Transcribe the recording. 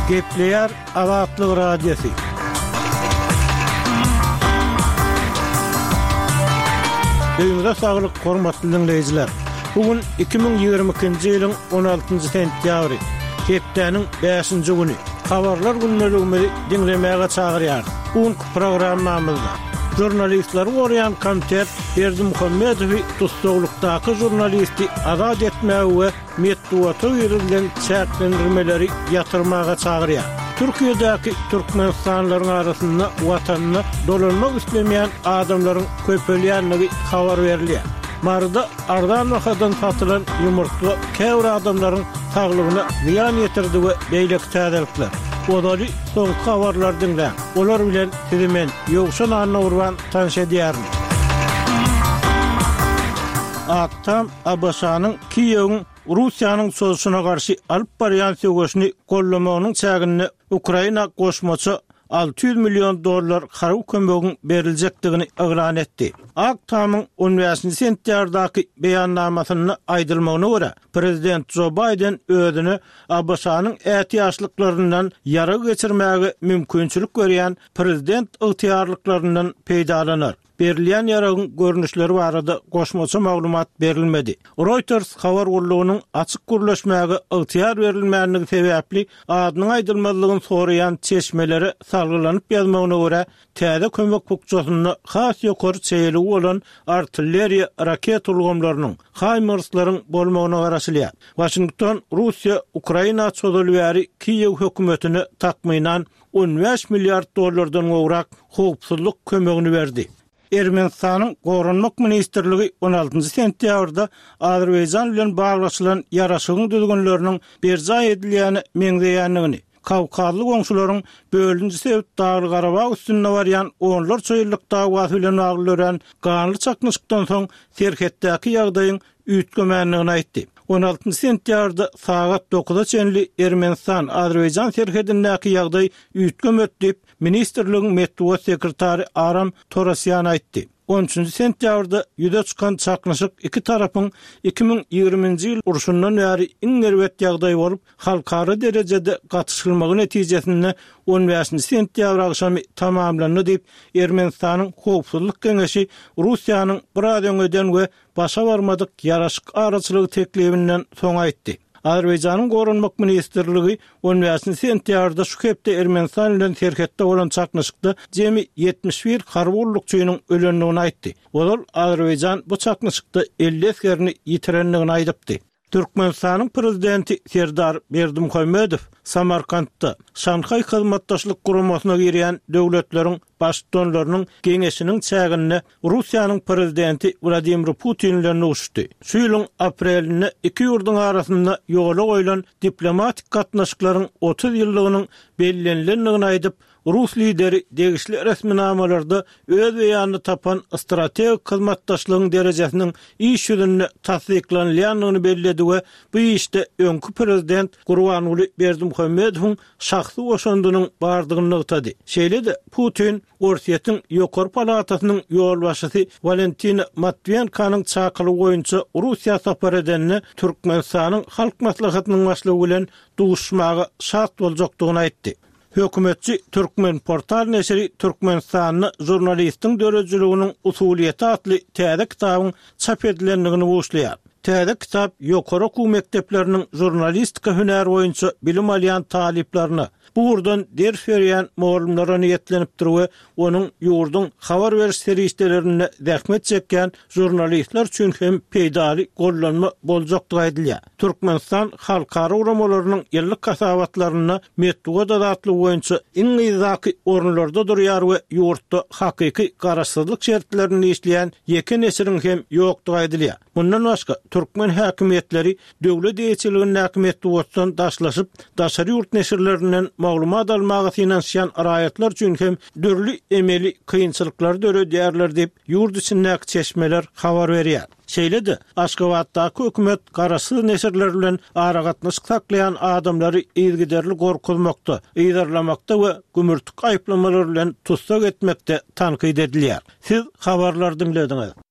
Gepleyer Azatlyk Radiosu. Döwümde saglyk hormatly dinleyijiler. Bugün 2022-nji ýylyň 16-njy sentýabry. Hepdeniň 5-nji güni. Habarlar günneligini dinlemäge çagyrýar. Bugünkü programmamyzda jurnalistleri gorayan komitet Berdimuhammedowy tutsaglykdaky jurnalisti azad etmäge we medeniýete berilen çäklendirmeleri ýatyrmaga çagyrýar. Türkiýedäki türkmenistanlaryň arasynda watanyna dolanmak islemeýän adamlaryň köpelýänligi habar berilýär. Marda ardan wakadan satylan ýumurtly käwr adamlaryň saglygyna ziýan ýetirdi we beýlek täzelikler. Odaly soňky habarlar dinlän. Olar bilen sizimen ýogşan anna urban tanşa diýärin. Aktam Abbasanyň Kiýewiň Russiýanyň soňşuna garşy alyp barýan söwgeşini gollamagynyň çägini Ukraina goşmaçy $600 milyon haraw kömegi berilejekdigini elan etdi. Aktamyň 10-nji sentýardaky beýannamasyny aýdylmagyna görä, Prezident Joe Biden özüni Abbasanyň ätiýaşlyklaryndan ýara geçirmäge mümkinçilik görýän prezident ygtyýarlyklaryndan peýdalanar. Berilýän ýaragyň görnüşleri barada goşmaça maglumat berilmedi. Reuters habar gurulugynyň açyk gürleşmäge ygtyýar berilmänligi sebäpli adynyň aýdylmalygyny soraýan çeşmeleri salgylanyp ýazmagyna görä, täze kömek pukçasyny has ýokary çeýeli bolan artilleriýa raket ulgamlarynyň, HIMARS-laryň bolmagyna garaşylýar. Washington, Russiýa, Ukraina çözülýäri Kiýew hökümetine takmynan $15 milyard gowrak howpsuzlyk kömegini berdi. Ermenistanyň Gorunmak Ministrligi 16-njy sentýabrda Azerbaýjan bilen baglaşylan ýaraşygyň düzgünleriniň berja edilýäni meňzeýänligini, Kawkazly goňşularyň bölünji sebäp Dagly Garabag üstünde barýan onlarça ýyllykda wagt bilen agylyran ganly çaknyşykdan soň serhetdäki ýagdaýyň üýtgemänligini aýtdy. 16-njy sentýarda sagat 9-a çenli Ermenistan Azerbaýjan serhedindäki ýagdaý üýtgem ötdi, ministrligiň medeniýet sekretary Aram Torasyan aýtdy. 13-nji sentýabrda ýüze çykan çaknyşyk iki tarapyň 2020-nji ýyl urşundan bäri iň nerwet ýagdaý bolup, halkara derejede gatışylmagy netijesinde 15-nji sentýabr agşamy tamamlandy diýip Ermenistanyň howpsuzlyk keňeşi Russiýanyň bir öňeden we başa barmadyk ýaraşyk araçylygy teklibinden soň aýtdy. Azerbaýjanyň Gorunmak Ministrligi 15-nji sentýarda şu hepde Ermenistan bilen serhetde bolan çaknyşykda jemi 71 harwurlukçynyň ölenligini aýtdy. Olar Azerbaýjan bu çaknyşykda 50 eskerini ýitirenligini aýdypdy. Türkmenistanyň prezidenti Serdar Berdimuhammedow Samarkandda Şanhay hyzmatdaşlyk guramasyna girýän döwletleriň başdanlarynyň geňeşiniň çägini Russiýanyň prezidenti Vladimir Putin bilen uçdy. Şu ýylyň aprelinde iki ýurduň arasynda ýola goýulan diplomatik gatnaşyklaryň 30 ýyllygynyň bellenlenligini aýdyp, Rus lideri degişli resminamalarda öz beýanyny tapan strategik hyzmatdaşlygyň derejesiniň iş ýüzünde tasdiklanýanlygyny belledi we bu işde öňkü prezident Gurbanuly Berdimuhammedowyň şahsy oşandynyň bardygyny ýetdi. Şeýle-de Putin Orsiýetiň ýokary palatasynyň ýolbaşçysy Valentin Matviyenkanyň çakyly goýunça Russiýa sapar edenini Türkmenistanyň halk maslahatynyň başlygy bilen duguşmagy şart boljakdygyny aýtdy. Hökümetçi Türkmen portal neşri Türkmenistanyň jurnalistiň dörejiliginiň usuliýeti atly täze kitabyň çap edilenligini goşlaýar. Täze kitap ýokary okuw mekdepleriniň jurnalistika hünäri boýunça bilim alýan taliplerini burdan ders berýän muallimlara niýetlenipdir we onuň ýurdun habar beriş serişdelerine zähmet çekýän jurnalistler üçin hem peýdali gollanma boljakdygy aýdylýar. Türkmenistan halkara uramalarynyň ýyllyk kasabatlaryna medeniýet adatly boýunça iň ýyzaki orunlarda durýar we ýurtda hakyky garaşsyzlyk şertlerini işleýän ýeke nesiriň hem ýokdugy aýdylýar. Bundan başga Türkmen häkimetleri döwlet ýetçiliginiň häkimetden daşlaşyp, daşary ýurt neşirlerinden maglumat almagy finansiýan araýatlar üçin hem dürli emeli kynçylyklar döredýärler diýip ýurt içindäki çeşmeler habar berýär. Şeýle-de Aşgabatdaky hökümet garaşsyz neşirler bilen aragatnaşyk saklayan adamlary ýygyderli gorkuzmakda, ýydarlamakda we gümürtük aýplamalary bilen tutsak etmekde tankyd edilýär. Siz habarlar dinlediňiz.